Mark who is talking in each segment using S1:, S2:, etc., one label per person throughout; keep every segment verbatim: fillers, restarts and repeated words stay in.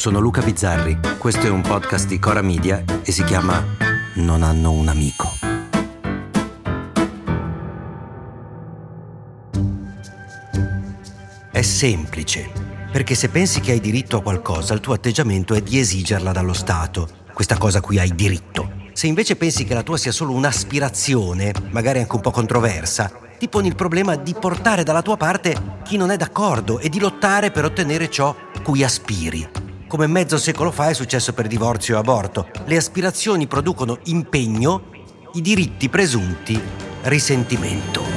S1: sono Luca Bizzarri, questo è un podcast di Cora Media e si chiama Non hanno un amico. È semplice, perché se pensi che hai diritto a qualcosa, il tuo atteggiamento è di esigerla dallo Stato, questa cosa a cui hai diritto. Se invece pensi che la tua sia solo un'aspirazione, magari anche un po' controversa, ti poni il problema di portare dalla tua parte chi non è d'accordo e di lottare per ottenere ciò cui aspiri. Come mezzo secolo fa è successo per divorzio e aborto. Le aspirazioni producono impegno, i diritti presunti risentimento.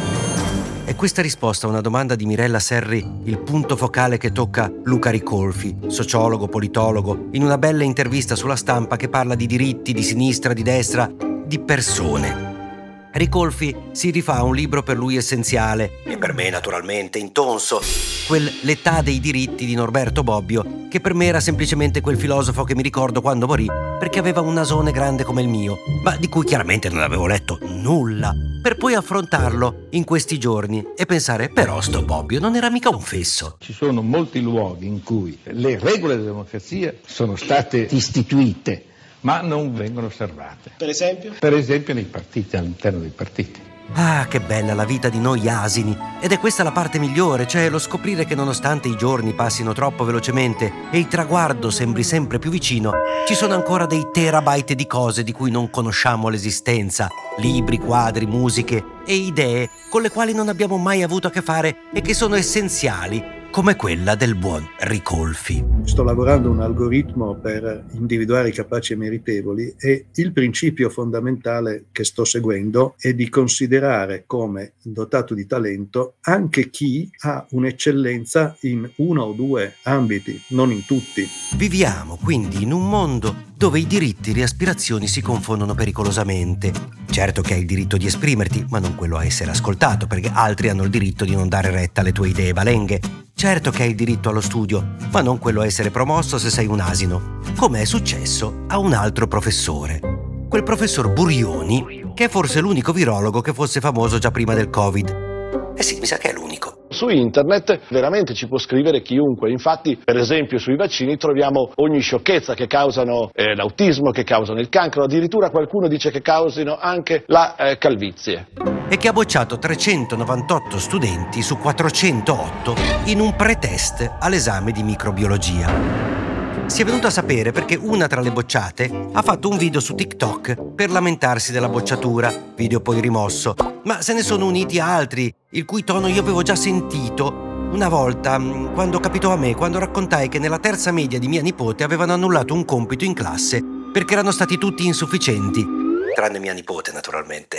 S1: È questa risposta a una domanda di Mirella Serri il punto focale che tocca Luca Ricolfi, sociologo, politologo, in una bella intervista sulla Stampa che parla di diritti, di sinistra, di destra, di persone. Ricolfi si rifà a un libro per lui essenziale, e per me naturalmente intonso, quel L'età dei diritti di Norberto Bobbio, che per me era semplicemente quel filosofo che mi ricordo quando morì perché aveva un nasone grande come il mio, ma di cui chiaramente non avevo letto nulla, per poi affrontarlo in questi giorni e pensare, però sto Bobbio non era mica un fesso.
S2: Ci sono molti luoghi in cui le regole della democrazia sono state istituite, ma non vengono osservate.
S3: Per esempio?
S2: Per esempio nei partiti, all'interno dei partiti.
S1: Ah, che bella la vita di noi asini! Ed è questa la parte migliore, cioè lo scoprire che nonostante i giorni passino troppo velocemente e il traguardo sembri sempre più vicino, ci sono ancora dei terabyte di cose di cui non conosciamo l'esistenza, libri, quadri, musiche e idee con le quali non abbiamo mai avuto a che fare e che sono essenziali, come quella del buon Ricolfi.
S4: Sto lavorando un algoritmo per individuare i capaci e meritevoli e il principio fondamentale che sto seguendo è di considerare come dotato di talento anche chi ha un'eccellenza in uno o due ambiti, non in tutti.
S1: Viviamo quindi in un mondo dove i diritti e le aspirazioni si confondono pericolosamente. Certo che hai il diritto di esprimerti, ma non quello a essere ascoltato, perché altri hanno il diritto di non dare retta alle tue idee valenghe. Certo che hai il diritto allo studio, ma non quello a essere promosso se sei un asino, come è successo a un altro professore. Quel professor Burioni, che è forse l'unico virologo che fosse famoso già prima del Covid. Eh sì, mi sa che è l'unico.
S3: Su internet veramente ci può scrivere chiunque, infatti per esempio sui vaccini troviamo ogni sciocchezza che causano eh, l'autismo, che causano il cancro, addirittura qualcuno dice che causino anche la eh, calvizie.
S1: E che ha bocciato trecentonovantotto studenti su quattrocentootto in un pretest all'esame di microbiologia. Si è venuto a sapere perché una tra le bocciate ha fatto un video su TikTok per lamentarsi della bocciatura, video poi rimosso, ma se ne sono uniti altri, il cui tono io avevo già sentito una volta, quando capitò a me, quando raccontai che nella terza media di mia nipote avevano annullato un compito in classe perché erano stati tutti insufficienti, tranne mia nipote naturalmente.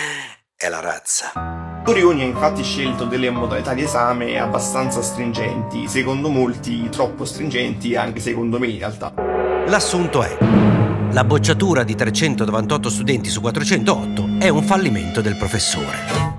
S1: È la razza.
S5: Burioni ha infatti scelto delle modalità di esame abbastanza stringenti, secondo molti troppo stringenti, anche secondo me in realtà.
S1: L'assunto è: la bocciatura di trecentonovantotto studenti su quattrocentootto è un fallimento del professore.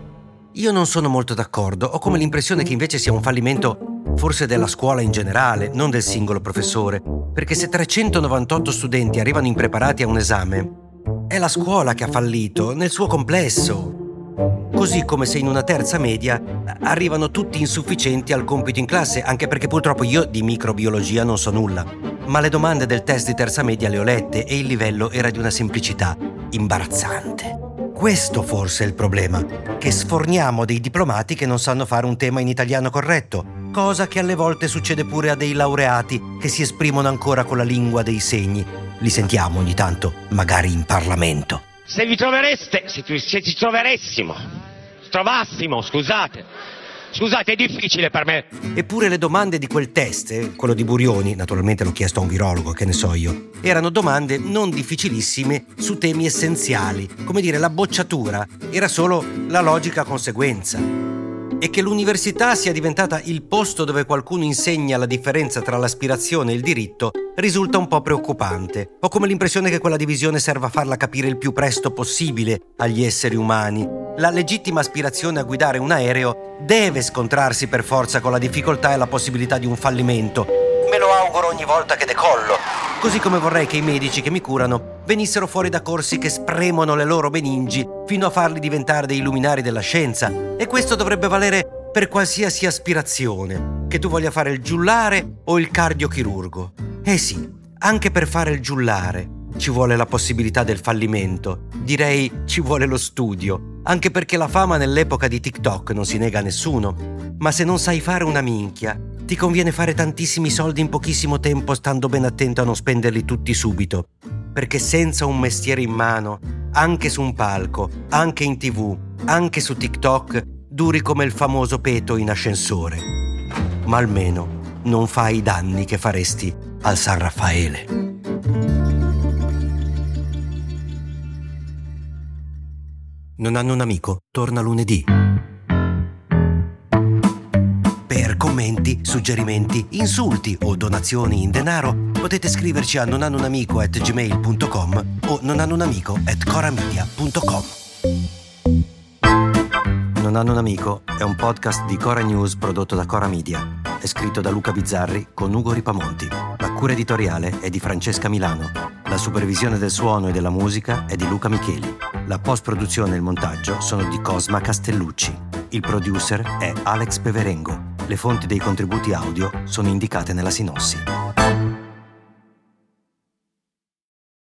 S1: Io non sono molto d'accordo, ho come l'impressione che invece sia un fallimento forse della scuola in generale, non del singolo professore, perché se trecentonovantotto studenti arrivano impreparati a un esame, è la scuola che ha fallito nel suo complesso. Così come se in una terza media arrivano tutti insufficienti al compito in classe, anche perché purtroppo io di microbiologia non so nulla. Ma le domande del test di terza media le ho lette e il livello era di una semplicità imbarazzante. Questo forse è il problema, che sforniamo dei diplomati che non sanno fare un tema in italiano corretto, cosa che alle volte succede pure a dei laureati che si esprimono ancora con la lingua dei segni. Li sentiamo ogni tanto, magari in Parlamento.
S6: Se vi trovereste, se, se ci troveressimo, trovassimo, scusate, scusate, è difficile per me.
S1: Eppure le domande di quel test, quello di Burioni, naturalmente l'ho chiesto a un virologo, che ne so io, erano domande non difficilissime su temi essenziali. Come dire, la bocciatura era solo la logica conseguenza. E che l'università sia diventata il posto dove qualcuno insegna la differenza tra l'aspirazione e il diritto risulta un po' preoccupante. Ho come l'impressione che quella divisione serva a farla capire il più presto possibile agli esseri umani. La legittima aspirazione a guidare un aereo deve scontrarsi per forza con la difficoltà e la possibilità di un fallimento. Me lo auguro ogni volta che decollo. Così come vorrei che i medici che mi curano venissero fuori da corsi che spremono le loro meningi fino a farli diventare dei luminari della scienza. E questo dovrebbe valere per qualsiasi aspirazione, che tu voglia fare il giullare o il cardiochirurgo. Eh sì, anche per fare il giullare ci vuole la possibilità del fallimento. Direi ci vuole lo studio, anche perché la fama nell'epoca di TikTok non si nega a nessuno. Ma se non sai fare una minchia, ti conviene fare tantissimi soldi in pochissimo tempo, stando ben attento a non spenderli tutti subito. Perché senza un mestiere in mano, anche su un palco, anche in tv, anche su TikTok, duri come il famoso Peto in ascensore. Ma almeno non fai i danni che faresti al San Raffaele. Non hanno un amico? Torna lunedì. Per commenti, suggerimenti, insulti o donazioni in denaro potete scriverci a nonhannounamico at gmail punto com o nonhannounamico at coramedia punto com. Non hanno un amico è un podcast di Cora News prodotto da Cora Media. È scritto da Luca Bizzarri con Ugo Ripamonti. La cura editoriale è di Francesca Milano. La supervisione del suono e della musica è di Luca Micheli. La post-produzione e il montaggio sono di Cosma Castellucci. Il producer è Alex Peverengo. Le fonti dei contributi audio sono indicate nella sinossi.